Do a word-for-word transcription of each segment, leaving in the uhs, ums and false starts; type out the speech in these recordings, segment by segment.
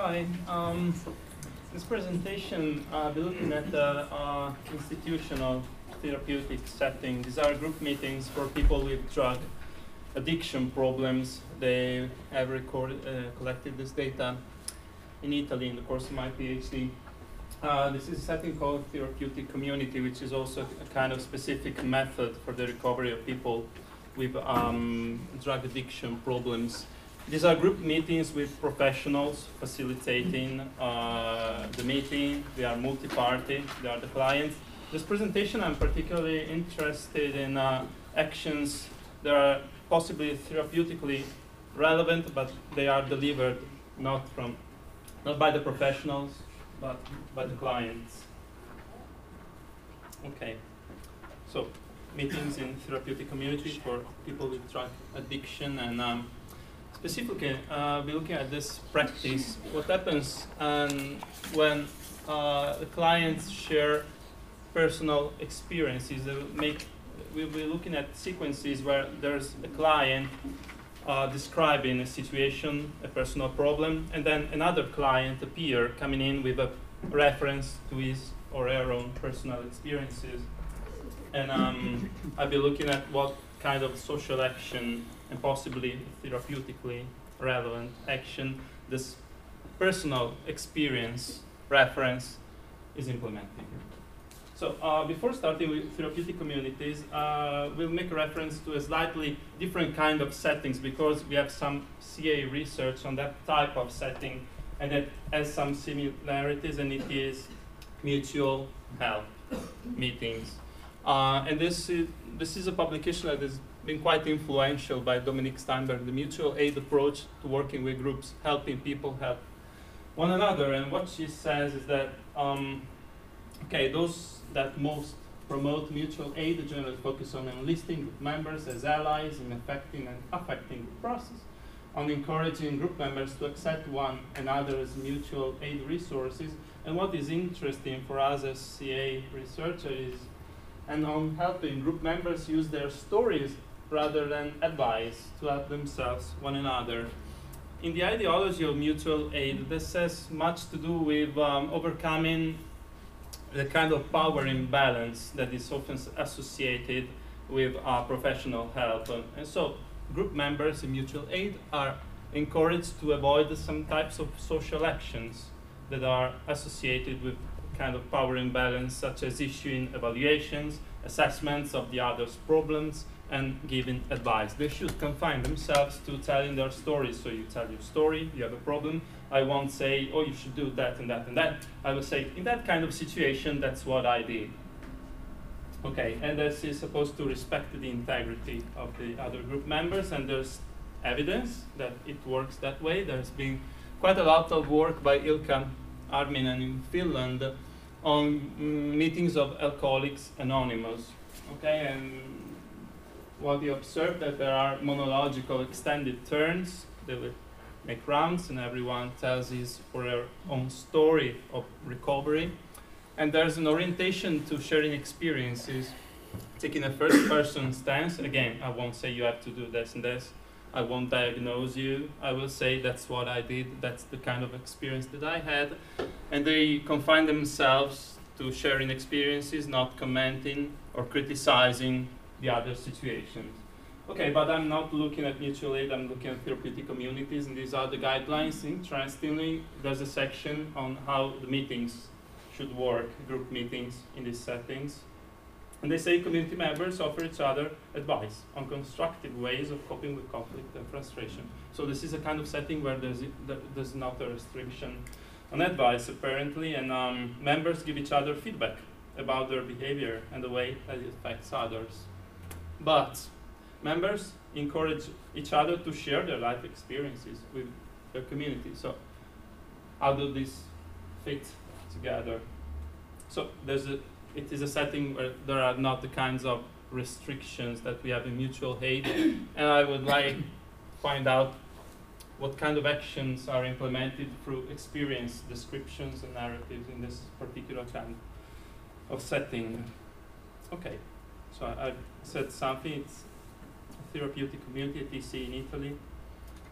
Hi. Um, this presentation, uh, I'll be looking at the uh, institutional therapeutic setting. These are group meetings for people with drug addiction problems. They have recorded, uh, collected this data in Italy in the course of my PhD. Uh, this is a setting called therapeutic community, which is also a kind of specific method for the recovery of people with um, drug addiction problems. These are group meetings with professionals facilitating uh, the meeting. They are multi-party, they are the clients. This presentation, I'm particularly interested in uh, actions that are possibly therapeutically relevant, but they are delivered not from, not by the professionals, but by the clients. Okay, so meetings in therapeutic communities for people with drug addiction, and um, specifically uh, we're looking at this practice. What happens um, when uh, the clients share personal experiences? They will make, we'll be looking at sequences where there's a client Uh, describing a situation, a personal problem, and then another client appear coming in with a reference to his or her own personal experiences. And um, I'll be looking at what kind of social action and possibly therapeutically relevant action this personal experience reference is implementing. So uh, before starting with therapeutic communities, uh, we'll make a reference to a slightly different kind of settings because we have some C A research on that type of setting, and it has some similarities, and it is mutual help meetings. Uh, and this is, this is a publication that has been quite influential by Dominique Steinberg, the mutual aid approach to working with groups, helping people help one another. And what she says is that, um, okay, those that most promote mutual aid generally focus on enlisting group members as allies in affecting and affecting the process, on encouraging group members to accept one another's mutual aid resources. And what is interesting for us as C A researchers is, and on helping group members use their stories rather than advice to help themselves, one another. In the ideology of mutual aid, this has much to do with um, overcoming the kind of power imbalance that is often associated with uh, professional help. Uh, and so group members in mutual aid are encouraged to avoid some types of social actions that are associated with kind of power imbalance, such as issuing evaluations, assessments of the other's problems, and giving advice. They should confine themselves to telling their stories. So you tell your story, you have a problem. I won't say, oh, you should do that and that and that. I will say, in that kind of situation, that's what I did. Okay, and this is supposed to respect the integrity of the other group members, and there's evidence that it works that way. There's been quite a lot of work by Ilkka Arminen in Finland on mm, meetings of Alcoholics Anonymous. Okay, and what you observe that there are monological extended turns. They will make rounds, and everyone tells his or her own story of recovery. And there's an orientation to sharing experiences, taking a first-person stance. Again, I won't say you have to do this and this. I won't diagnose you. I will say that's what I did. That's the kind of experience that I had. And they confine themselves to sharing experiences, not commenting or criticizing the other situations. Okay, but I'm not looking at mutual aid, I'm looking at therapeutic communities, and these are the guidelines. Interestingly, there's a section on how the meetings should work, group meetings in these settings. And they say community members offer each other advice on constructive ways of coping with conflict and frustration. So this is a kind of setting where there's, there's not a restriction on advice, apparently, and um, members give each other feedback about their behavior and the way that it affects others. But members encourage each other to share their life experiences with their community. So how do these fit together? So there's a, it is a setting where there are not the kinds of restrictions that we have in mutual aid. And I would like to find out what kind of actions are implemented through experience descriptions and narratives in this particular kind of setting. Okay, so I, I said something. It's a therapeutic community, T C in Italy.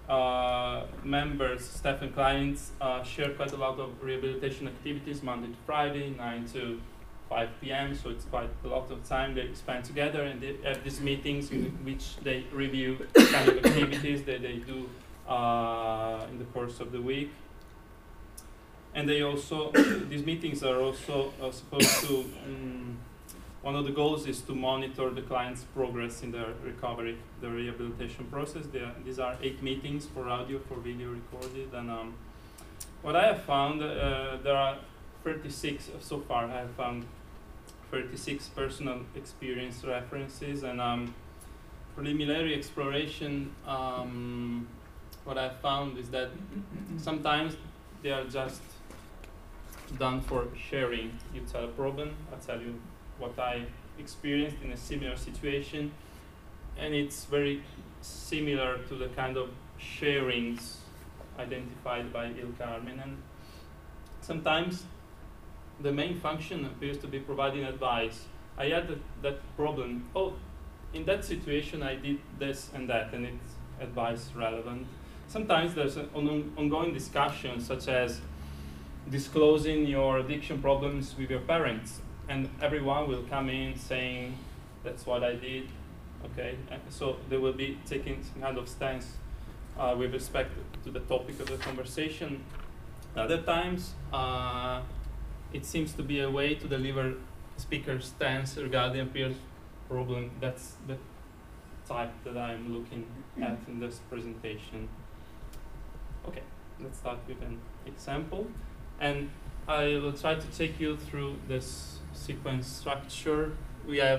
uh, members, staff and clients uh, share quite a lot of rehabilitation activities Monday to Friday, nine to five p m So it's quite a lot of time they spend together, and they have these meetings in which they review the kind of activities that they do uh, in the course of the week. And they also, these meetings are also uh, supposed to, um, one of the goals is to monitor the client's progress in their recovery, the rehabilitation process. They are, these are eight meetings for audio, for video recorded. And um, what I have found, uh, there are thirty-six, so far I have found thirty-six personal experience references. And um, preliminary exploration, um, what I found is that sometimes they are just done for sharing. You tell a problem, I tell you what I experienced in a similar situation, and it's very similar to the kind of sharings identified by Ilkka Arminen. Sometimes the main function appears to be providing advice. I had that, that problem, oh, in that situation I did this and that, and it's advice relevant. Sometimes there's an on ongoing discussion, such as disclosing your addiction problems with your parents, and everyone will come in saying, that's what I did, okay? And so they will be taking some kind of stance uh, with respect to the topic of the conversation. Other times, uh, it seems to be a way to deliver speaker's stance regarding a peer problem. That's the type that I'm looking at in this presentation. Okay, let's start with an example. And I will try to take you through this sequence structure. We have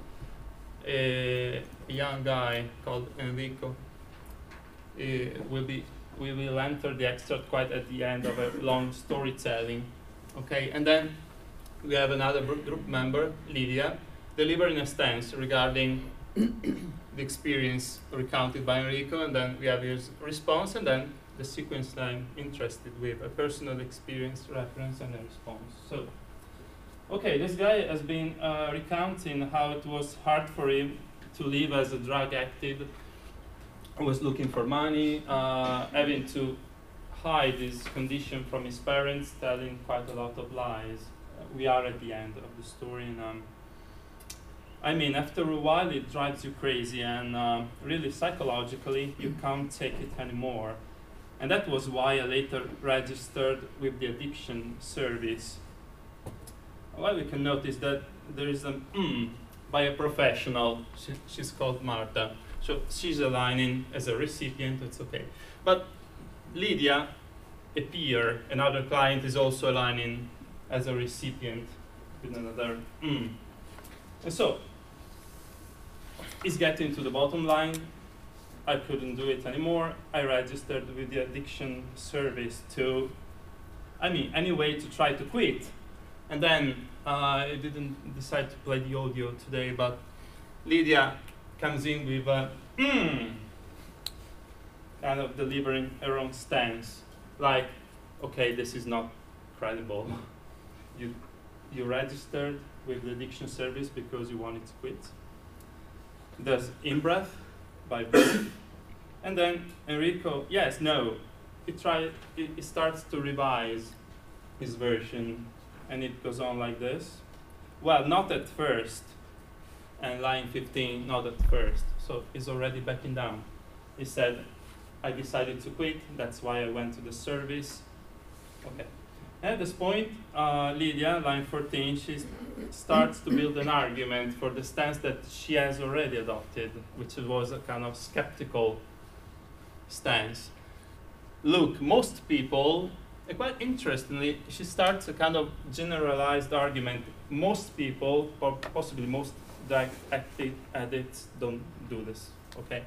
a, a young guy called Enrico. Uh, will be, we will enter the excerpt quite at the end of a long storytelling. Okay, and then we have another group member, Lydia, delivering a stance regarding the experience recounted by Enrico, and then we have his response, and then the sequence that I'm interested with, a personal experience, reference, and a response. So, okay, this guy has been uh, recounting how it was hard for him to live as a drug addict, was looking for money, uh, having to hide his condition from his parents, telling quite a lot of lies. Uh, we are at the end of the story, and um, I mean, after a while it drives you crazy, and uh, really psychologically you can't take it anymore. And that was why I later registered with the addiction service. Well, we can notice that there is an mm by a professional. She, she's called Marta. So she's aligning as a recipient, it's okay. But Lydia, a peer, another client, is also aligning as a recipient with another mm. And so, it's getting to the bottom line. I couldn't do it anymore. I registered with the addiction service to, I mean, any way to try to quit. And then uh, I didn't decide to play the audio today, but Lydia comes in with a mm, kind of delivering her own stance, like, okay, this is not credible. you you registered with the addiction service because you wanted to quit. There's in-breath by breath. And then Enrico, yes, no, he try, he, he starts to revise his version, and it goes on like this. Well, not at first, and line fifteen, not at first. So he's already backing down. He said, I decided to quit, that's why I went to the service. Okay. At this point, uh, Lydia, line fourteen, she starts to build an argument for the stance that she has already adopted, which was a kind of skeptical stance. Look, most people, uh, quite interestingly, she starts a kind of generalized argument. Most people, or possibly most drug addicts, don't do this, okay?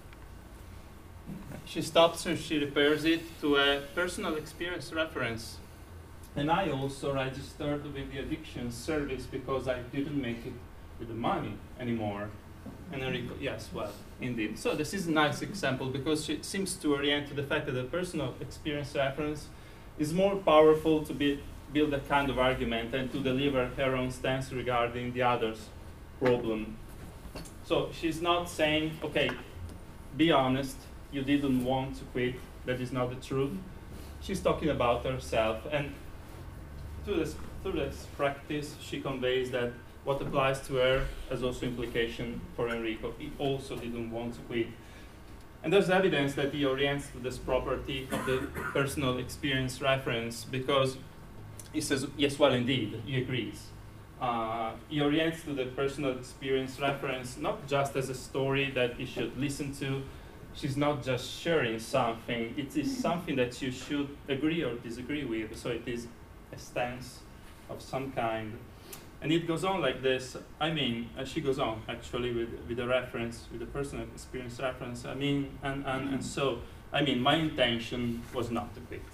She stops and she repairs it to a personal experience reference. And I also registered with the addiction service because I didn't make it with the money anymore. And Enrico, yes, well, indeed. So this is a nice example because she seems to orient to the fact that the personal experience reference is more powerful to be, build a kind of argument and to deliver her own stance regarding the other's problem. So she's not saying, okay, be honest, you didn't want to quit, that is not the truth. She's talking about herself, and through this, through this practice, she conveys that what applies to her has also implication for Enrico. He also didn't want to quit. And there's evidence that he orients to this property of the personal experience reference, because he says, yes, well, indeed, he agrees. Uh, he orients to the personal experience reference not just as a story that you should listen to. She's not just sharing something. It is something that you should agree or disagree with. So it is a stance of some kind. And it goes on like this. I mean, uh, she goes on actually with, with the reference, with the personal experience reference. I mean, and, and, and so, I mean, my intention was not to quit.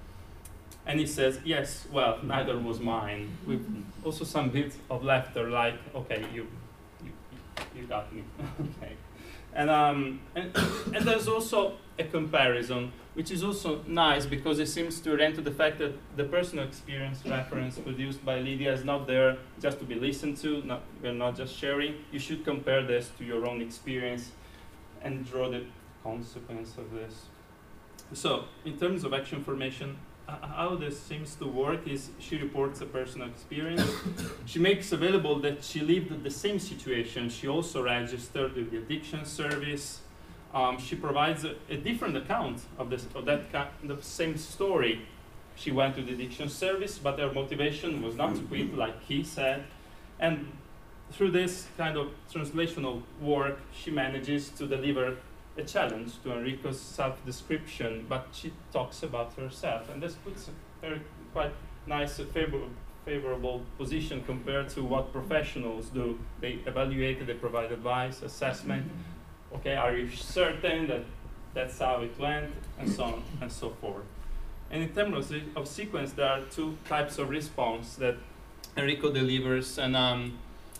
And he says, yes, well, neither was mine. With also some bit of laughter, like, okay, you, you, you got me, okay. And, um, and, and there's also a comparison, which is also nice because it seems to orient to the fact that the personal experience reference produced by Lydia is not there just to be listened to, not, we're not just sharing. You should compare this to your own experience and draw the consequence of this. So, in terms of action formation, how this seems to work is she reports a personal experience. She makes available that she lived the same situation. She also registered with the addiction service. Um, she provides a, a different account of, this, of that kind of same story. She went to the addiction service, but her motivation was not to quit, like he said. And through this kind of translational work, she manages to deliver a challenge to Enrico's self-description, but she talks about herself, and this puts her in quite nice, uh, favor favorable position compared to what professionals do. They evaluate, they provide advice, assessment. Okay, are you certain that that's how it went, and so on and so forth. And in terms of, of sequence, there are two types of response that Enrico delivers: an um,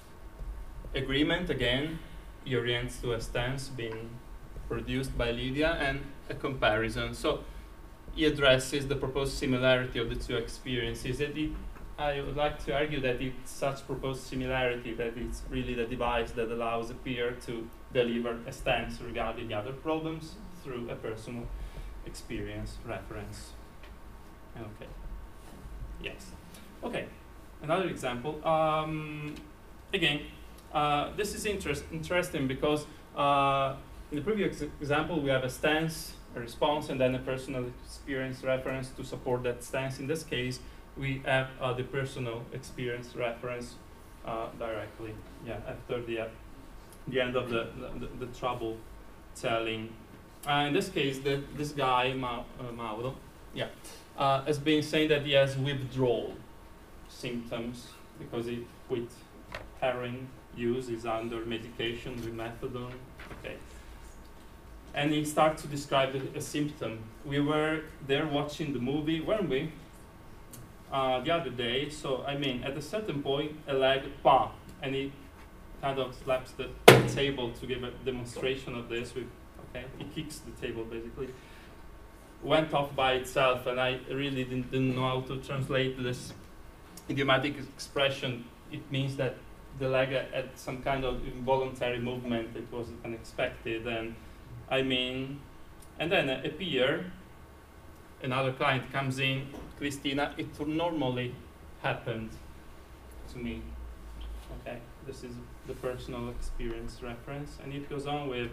agreement, again, he orients to a stance being produced by Lydia, and a comparison. So he addresses the proposed similarity of the two experiences. That it, I would like to argue that it's such proposed similarity that it's really the device that allows a peer to deliver a stance regarding the other problems through a personal experience reference. Okay. Yes. Okay. Another example. Um, again, uh, this is interest interesting because uh, in the previous example, we have a stance, a response, and then a personal experience reference to support that stance. In this case, we have uh, the personal experience reference uh, directly, yeah, after the, uh, the end of the, the, the trouble telling. Uh, in this case, the, this guy, Ma uh, Mauro, yeah, uh, has been saying that he has withdrawal symptoms because he quit heroin use, is under medication with methadone. Okay. And he starts to describe a, a symptom. We were there watching the movie, weren't we? Uh, the other day. So, I mean, at a certain point, a leg, pa, and he kind of slaps the table to give a demonstration of this. With, okay, he kicks the table basically. Went off by itself, and I really didn't, didn't know how to translate this idiomatic expression. It means that the leg had some kind of involuntary movement. It was unexpected, and I mean, and then a, a peer, another client comes in, Christina, it normally happened to me. Okay, this is the personal experience reference, and it goes on with,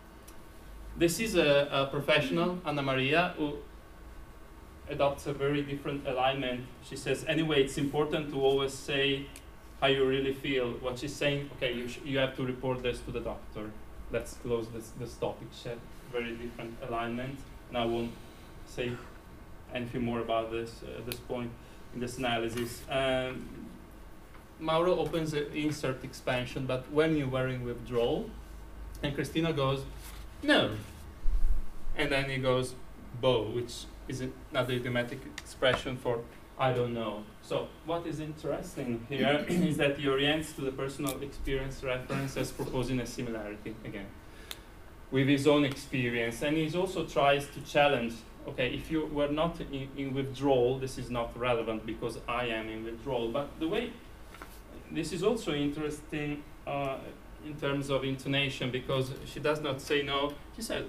this is a, a professional, Anna Maria, who adopts a very different alignment. She says, anyway, it's important to always say how you really feel. What she's saying, okay, you, sh you have to report this to the doctor. Let's close this, this topic. She had very different alignment, and I won't say anything more about this uh, at this point in this analysis. Um, Mauro opens the insert expansion, but when you were in withdrawal, and Christina goes, no. And then he goes, bo, which is another idiomatic expression for I don't know. So what is interesting here is that he orients to the personal experience reference as proposing a similarity, again, with his own experience. And he also tries to challenge, okay, if you were not in, in withdrawal, this is not relevant because I am in withdrawal. But the way, this is also interesting uh, in terms of intonation, because she does not say no. She said,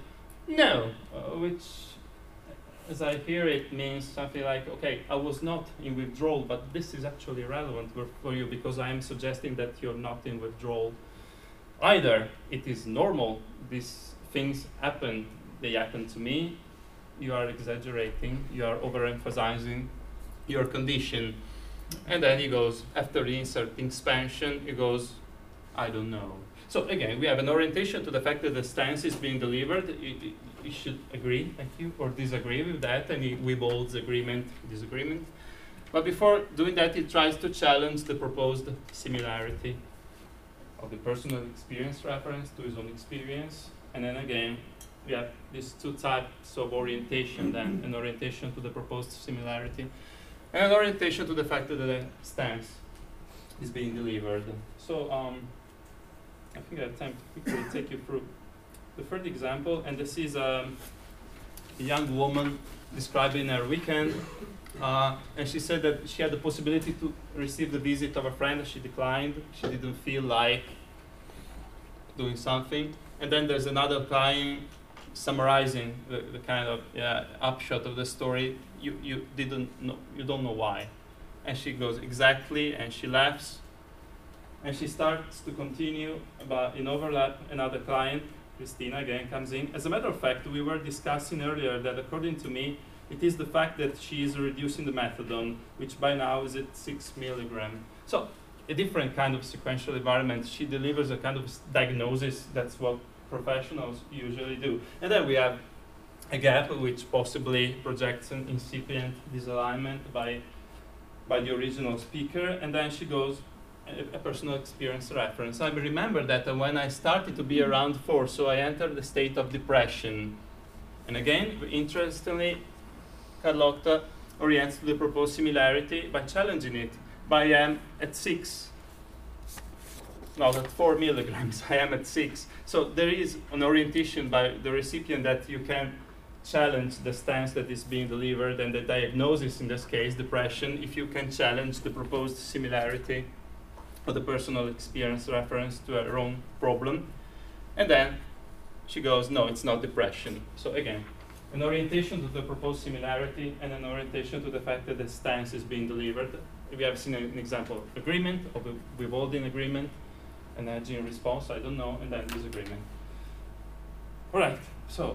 No, uh, which, as I hear it, means something like, okay, I was not in withdrawal, but this is actually relevant for, for you because I am suggesting that you're not in withdrawal. Either it is normal, these things happen, they happen to me, you are exaggerating, you are overemphasizing your condition. And then he goes, after the insert expansion, he goes, I don't know. So again, we have an orientation to the fact that the stance is being delivered. You, you should agree, thank you, or disagree with that, and he withholds agreement, disagreement. But before doing that, he tries to challenge the proposed similarity of the personal experience reference to his own experience. And then again, we have these two types of orientation then, an orientation to the proposed similarity, and an orientation to the fact that the stance is being delivered. So um, I think I have time to quickly take you through the third example, and this is um, a young woman describing her weekend, uh, and she said that she had the possibility to receive the visit of a friend. She declined. She didn't feel like doing something. And then there's another client summarizing the, the kind of yeah, upshot of the story. You you didn't know, you don't know why, and she goes exactly, and she laughs, and she starts to continue about in overlap. Another client, Christina, again comes in. As a matter of fact, we were discussing earlier that according to me, it is the fact that she is reducing the methadone, which by now is at six milligram. So a different kind of sequential environment. She delivers a kind of diagnosis. That's what professionals usually do. And then we have a gap which possibly projects an incipient disalignment by by the original speaker. And then she goes, a, a personal experience reference. I remember that when I started to be around four, so I entered the state of depression. And again, interestingly, Carlotta orients to the proposed similarity by challenging it. But I am at six, not at four milligrams, I am at six. So there is an orientation by the recipient that you can challenge the stance that is being delivered and the diagnosis, in this case, depression, if you can challenge the proposed similarity of the personal experience reference to her own problem. And then she goes, no, it's not depression. So again, an orientation to the proposed similarity and an orientation to the fact that the stance is being delivered. We have seen an example of agreement, of a withholding agreement, an edging response, I don't know, and then disagreement. All right, so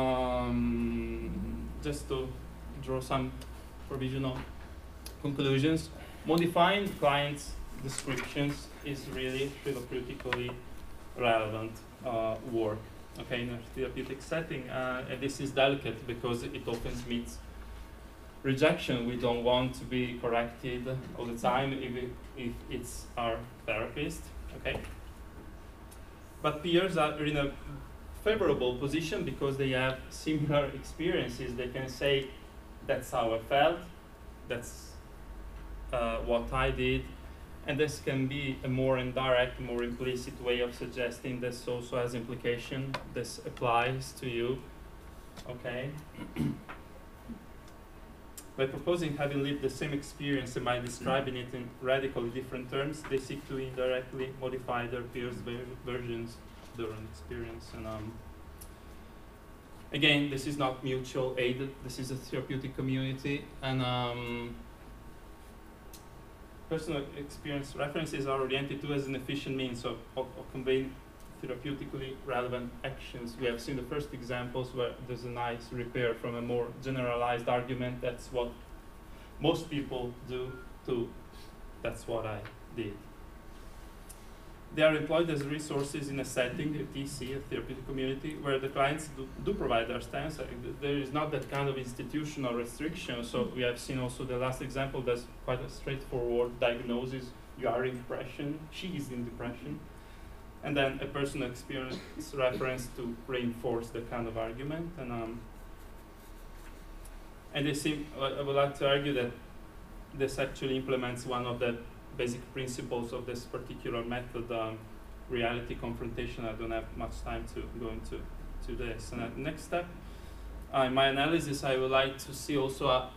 um, just to draw some provisional conclusions, modifying clients' descriptions is really therapeutically relevant uh, work. Okay, in a therapeutic setting, uh, and this is delicate because it often meets rejection. We don't want to be corrected all the time if, it, if it's our therapist, okay? But peers are in a favorable position because they have similar experiences. They can say, that's how I felt, that's uh, what I did, and this can be a more indirect, more implicit way of suggesting this also has implication. This applies to you, okay? By proposing having lived the same experience and by describing it in radically different terms, they seek to indirectly modify their peers' ver versions of their own experience. And um, again, this is not mutual aid. This is a therapeutic community, and um, personal experience references are oriented to as an efficient means of, of, of conveying therapeutically relevant actions. We have seen the first examples where there's a nice repair from a more generalized argument. That's what most people do too. That's what I did. They are employed as resources in a setting, a T C, a therapeutic community, where the clients do, do provide their stance. There is not that kind of institutional restriction. So we have seen also the last example, that's quite a straightforward diagnosis. You are in depression, she is in depression. And then a personal experience reference to reinforce the kind of argument. And um, and they seem, I would like to argue that this actually implements one of the basic principles of this particular method, um, reality confrontation. I don't have much time to go into to this. And uh, next step, uh, in my analysis, I would like to see also uh,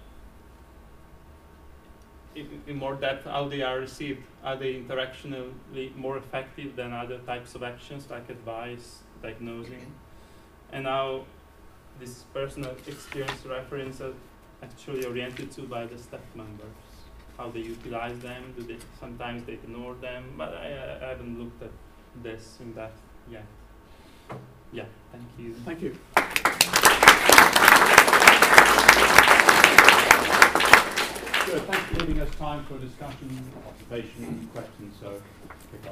in, in more depth how they are received. Are they interactionally more effective than other types of actions like advice, diagnosing? And how this personal experience reference are actually oriented to by the staff members, how they utilize them, do they sometimes they ignore them, but I, uh, I haven't looked at this in depth yet. Yeah, thank you. Thank you. Good, thanks for giving us time for discussion, observation, questions, so kick off.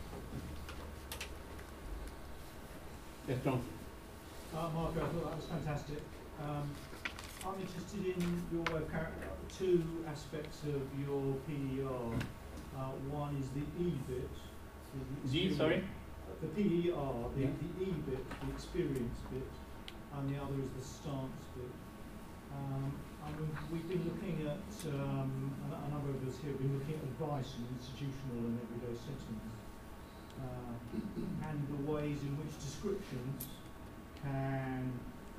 Yes, Jonathan. Uh, Mark, I thought that was fantastic. Um, I'm interested in your way of char- two aspects of your P E R. Uh, one is the E bit. the G, sorry? The P E R, the, Yeah. the E bit, the experience bit, and the other is the stance bit. Um, I mean, we've been looking at, um, a, a number of us here have been looking at advice and institutional and everyday settings, uh, and the ways in which descriptions can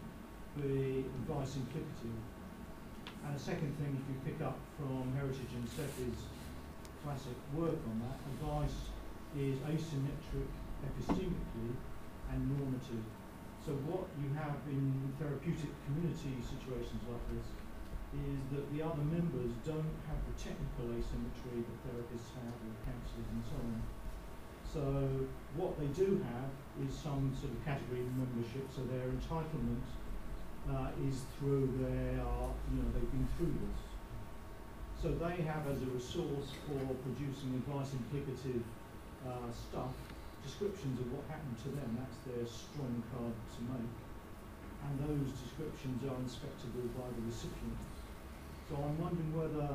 be advice implicative. And a second thing, if you pick up from Heritage and Seffi's classic work on that, advice is asymmetric epistemically and normative. So what you have in therapeutic community situations like this is that the other members don't have the technical asymmetry that therapists have or counsellors and so on. So what they do have is some sort of category membership, so their entitlement uh, is through their, you know, they've been through this. So they have as a resource for producing advice implicative uh, stuff, descriptions of what happened to them, that's their strong card to make. And those descriptions are inspectable by the recipients. So I'm wondering whether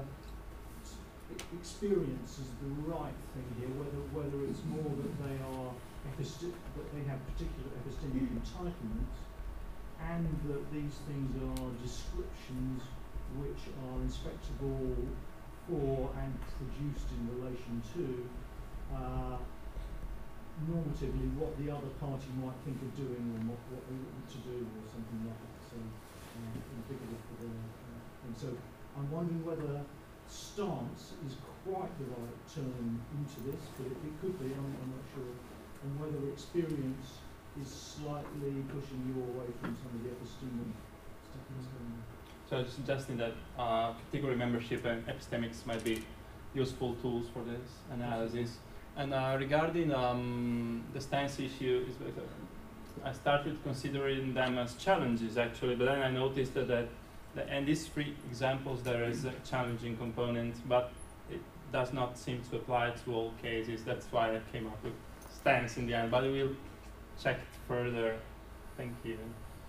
experience is the right thing here, whether whether it's more that they are episti- that they have particular epistemic entitlements, and that these things are descriptions which are inspectable for and produced in relation to uh, normatively what the other party might think of doing or what, what they want to do or something like that. So uh, indicative for the uh, thing. So I'm wondering whether stance is quite the right term into this, but it, it could be, I'm, I'm not sure, and whether experience is slightly pushing you away from some of the epistemic stuff that's going on. So it's suggesting that uh, category membership and epistemics might be useful tools for this analysis. And uh, regarding um, the stance issue, is uh, I started considering them as challenges actually, but then I noticed that, that the, in these three examples there is a challenging component, but it does not seem to apply to all cases. That's why I came up with stance in the end, but we will check it further. Thank you.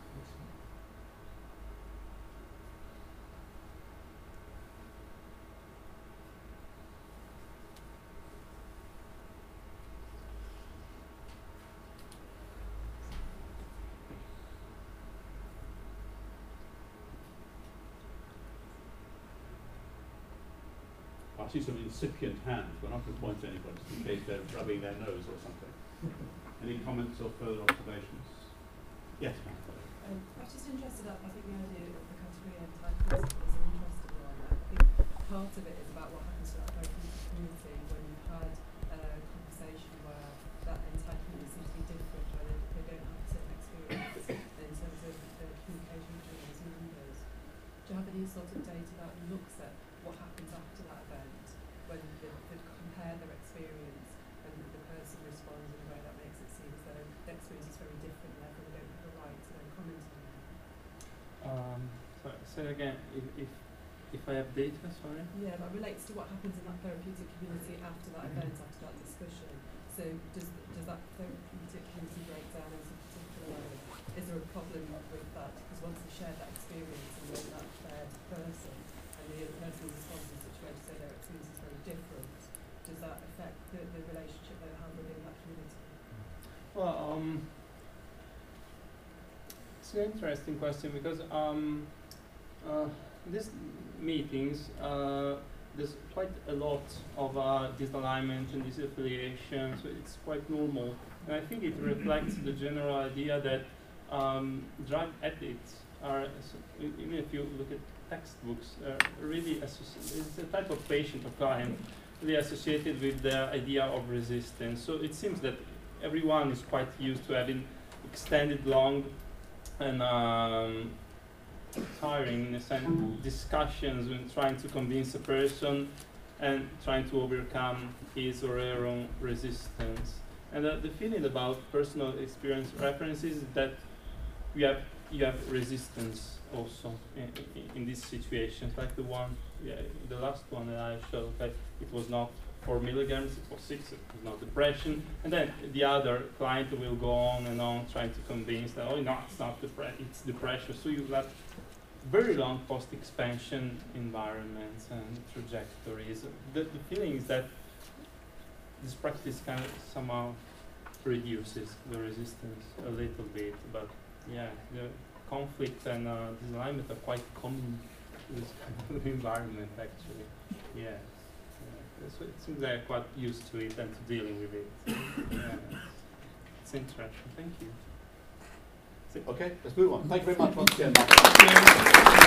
I see some incipient hands, but I'm not going to point to anybody, just in case they're rubbing their nose or something. Any comments or further observations? Yes, ma'am. Um, I was just interested, I think the idea of the category entitlement is an interesting one. I think part of it is about what happens to that therapeutic community when you've had a conversation where that entitlement seems to be different, where they, they don't have certain experience in terms of the communication between those members. Do you have any sort of data that looks at what happens after that event, when they, they compare their experience and the person responds in a way that makes it seem as though the experience is very different, and therefore they don't have a right to then comment on it? Um, so, say again, if, if if I have data, sorry? Yeah, that relates to what happens in that therapeutic community after that event, after that discussion. So does does that therapeutic community break down in some particular way? Is there a problem with that? Because once they share that experience and then that third person, and the other person who responds in such a way to say their experience is very different, does that affect the, the relationship they have within that community? Well, um, it's an interesting question because um, uh, these meetings, uh, there's quite a lot of uh, disalignment and disaffiliation, so it's quite normal. And I think it reflects the general idea that um, drug addicts are, even if you look at textbooks, uh, really associated, it's a type of patient or client really associated with the idea of resistance. So it seems that everyone is quite used to having extended long and um, tiring in a sense, discussions when trying to convince a person and trying to overcome his or her own resistance. And uh, the feeling about personal experience references is that you have you have resistance also in, in, in these situations, like the one, yeah, the last one that I showed. Like it was not four milligrams, it was six. It was not depression, and then the other client will go on and on trying to convince that oh no, it's not depression, it's depression. So you have very long post-expansion environments and trajectories. The, the feeling is that this practice kind of somehow reduces the resistance a little bit, but yeah, the conflict and uh, disalignment are quite common in this kind of environment actually. Yeah, yeah. So it seems like I'm quite used to it and to dealing with it. Yeah. It's interesting. Thank you. Okay, let's move on. Thank you very much once again.